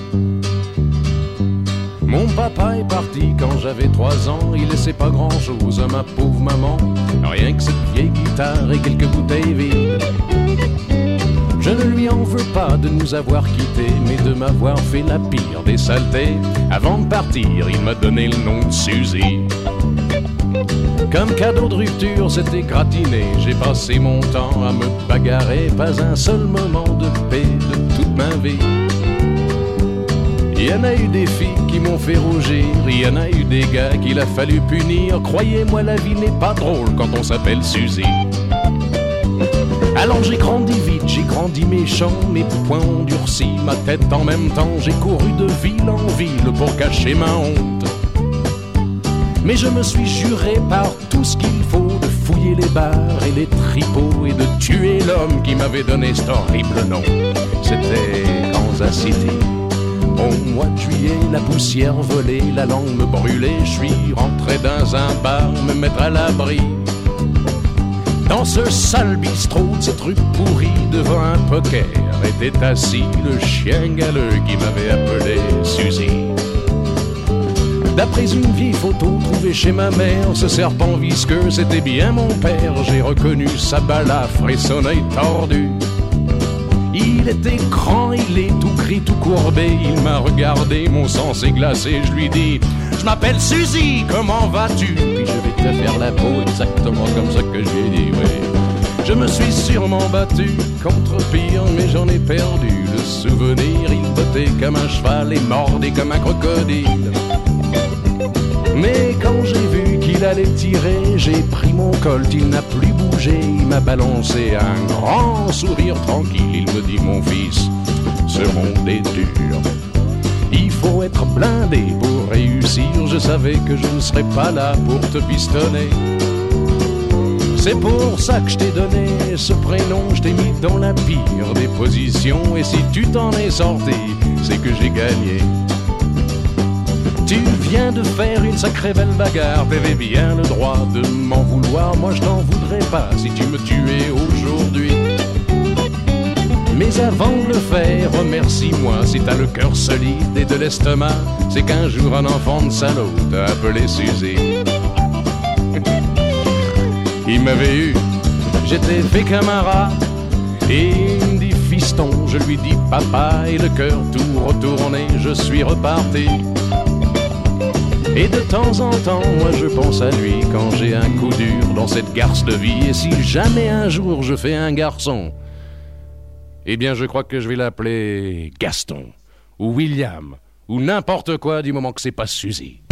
Mon papa est parti quand j'avais 3 ans, il laissait pas grand-chose à ma pauvre maman, rien que cette vieille guitare et quelques bouteilles vides. Je ne lui en veux pas de nous avoir quittés, mais de m'avoir fait la pire des saletés. Avant de partir, il m'a donné le nom de Suzy. Comme cadeau de rupture, c'était gratiné. J'ai passé mon temps à me bagarrer, pas un seul moment de paix de toute ma vie. Il y en a eu des filles qui m'ont fait rougir, il y en a eu des gars qu'il a fallu punir. Croyez-moi, la vie n'est pas drôle quand on s'appelle Suzy. Alors j'ai grandi vite, j'ai grandi méchant, mes poings ont durci, ma tête en même temps. J'ai couru de ville en ville pour cacher ma honte. Mais je me suis juré par tout ce qu'il faut de fouiller les bars et les tripots et de tuer l'homme qui m'avait donné cet horrible nom. C'était Kansas City. Au mois de juillet, la poussière volait, la langue me brûlait. Je suis rentré dans un bar, me mettre à l'abri. Dans ce sale bistrot de cette rue pourrie, devant un poker, était assis le chien galeux qui m'avait appelé Suzy. D'après une vieille photo trouvée chez ma mère, ce serpent visqueux, c'était bien mon père. J'ai reconnu sa balafre et son œil tordu. Il était grand, il est tout gris, tout courbé. Il m'a regardé, mon sang s'est glacé. Je lui dis: je m'appelle Suzy, comment vas-tu? Puis je vais te faire la peau, exactement comme ça que je lui ai dit, oui. Je me suis sûrement battu contre pire, mais j'en ai perdu le souvenir. Il bottait comme un cheval et mordait comme un crocodile. Mais quand j'ai vu qu'il allait tirer, j'ai pris mon colt, il n'a plus bougé. Il m'a balancé un grand sourire tranquille. Il me dit: mon fils, ce monde est dur. Il faut être blindé pour réussir. Je savais que je ne serais pas là pour te pistonner. C'est pour ça que je t'ai donné ce prénom. Je t'ai mis dans la pire des positions. Et si tu t'en es sorti, c'est que j'ai gagné. Tu viens de faire une sacrée belle bagarre, t'avais bien le droit de m'en vouloir. Moi je t'en voudrais pas si tu me tuais aujourd'hui. Mais avant de le faire, remercie-moi si t'as le cœur solide et de l'estomac. C'est qu'un jour un enfant de salaud t'a appelé Suzy. Il m'avait eu, j'étais fait comme un rat. Et il me dit: fiston, je lui dis papa, et le cœur tout retourné, je suis reparti. Et de temps en temps, moi je pense à lui quand j'ai un coup dur dans cette garce de vie. Et si jamais un jour je fais un garçon, eh bien je crois que je vais l'appeler Gaston, ou William, ou n'importe quoi du moment que c'est pas Suzy.